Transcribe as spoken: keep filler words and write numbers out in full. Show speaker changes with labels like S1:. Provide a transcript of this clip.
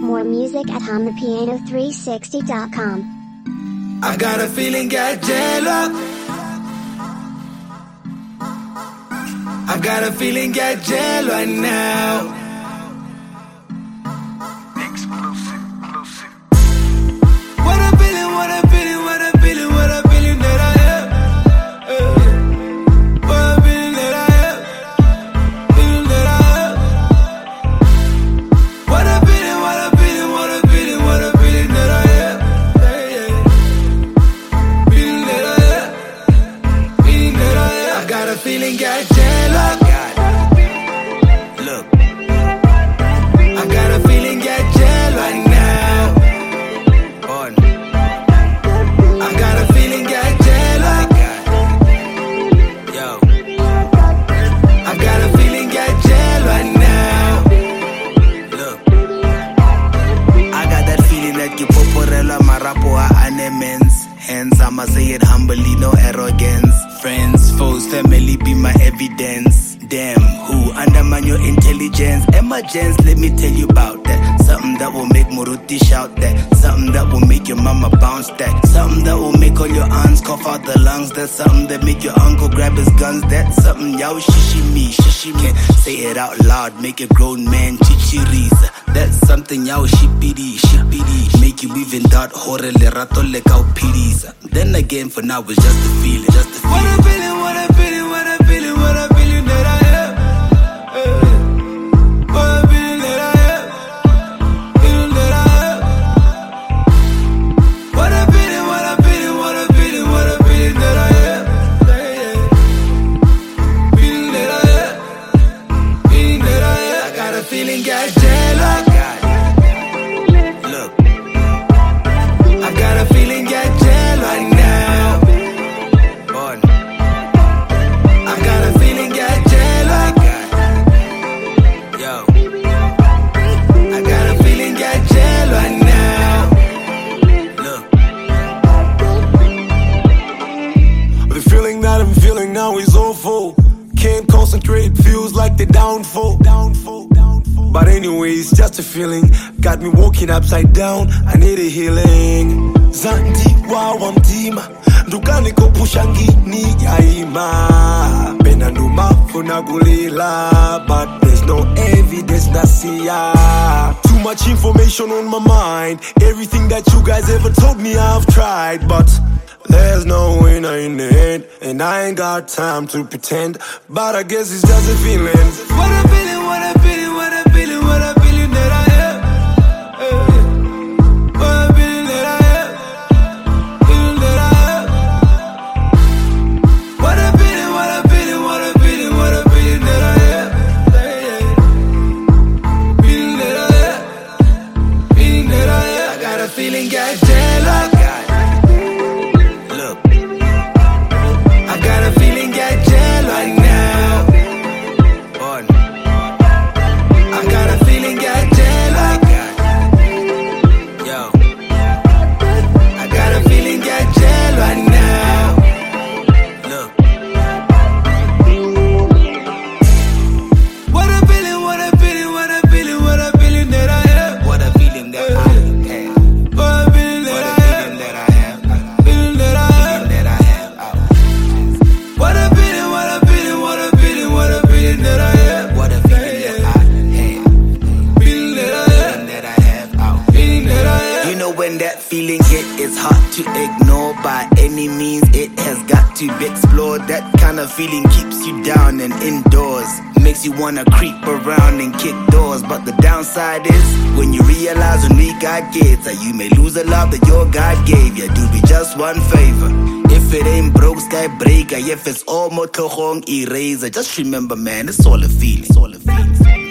S1: More music at hum the piano three sixty dot com.
S2: I got a feeling get jello. I got a feeling get jello right now. What a feeling, what a feeling, what a feeling, what a feeling that I have. What a feeling that I have. Feeling that I have. What a feeling, what a feeling, what a feeling, what a feeling that I have. Feeling that I have. Feeling that I have. I got a feeling got jello. Look. I got a feeling got jello right now. On. I got a feeling got jello. Yo. I got a feeling got jello right now. Look. I got that feeling that you poporela marapo a anemens. Hence I'ma say it humbly, no arrogance. Friends, foes, family be my evidence. Damn, who undermine your intelligence? Emergence, let me tell you about that. Something that will make Muruti shout that. Something that will make your mama bounce that. Something that will make all your aunts cough out the lungs. That's something that make your uncle grab his guns. That's something y'all shishimi, shishimi. Say it out loud, make a grown man chichirisa. That's something y'all shipidi, shipidi. Make you even doubt hore le rato le kao pirisa. Then again, for now it's just a feeling, just a feeling. What a feeling, what a feeling, what a feeling, what a feeling that I have. What a feeling that I have. Feeling that I have. What a feeling, what a feeling, what a feeling, what a feeling that I have. Feeling that I have. Feeling that I have. I got a feeling got jello. Look. I got a feeling got jello right now. On. I got a feeling got jello. Yo. I got a feeling got jello right now. Look.
S3: The feeling that I'm feeling now is awful. Can't concentrate, feels like the downfall. Downfall, downfall. But anyways, just a feeling. Got me walking upside down. I need a healing. Zanti wa wantima. Dukani ko pushangi ni yaima. Bena numa funagulila. But there's no evidence nasiya. Too much information on my mind. Everything that you guys ever told me I've tried. But there's no winner in the end. And I ain't got time to pretend. But I guess it's just a feeling.
S2: What a feeling, what a feeling, what a feeling, what a feeling that I have. What a feeling that I have. Feeling that I have. What a feeling, what a feeling, what a feeling, what a feeling that I have. Feeling that I have. Feeling that I have. I got a feeling got jello. Look. I got a feeling got jello right now. On. I got a feeling got jello. Yo. I got a feeling got jello right now. Look. What a feeling, what a feeling, what a feeling, what a feeling that I have. What a feeling that I have. What a feeling that I have. Feeling that I have. That I have. What a feeling, what a feeling, what a feeling, what a feeling that I have. What a feeling that I have. Feeling that I have. That I have. Feeling that I have. You know when that feeling hit, it's hard to ignore. By any means, it has got to be explored. That kind of feeling keeps you down and indoors. Makes you wanna creep around and kick doors. But the downside is when you realize when we got kids that you may lose the love that your God gave you. Do me just one favor. If it ain't broke, sky breaker. If it's all motorhong eraser, just remember, man, it's all a feeling. It's all a feeling.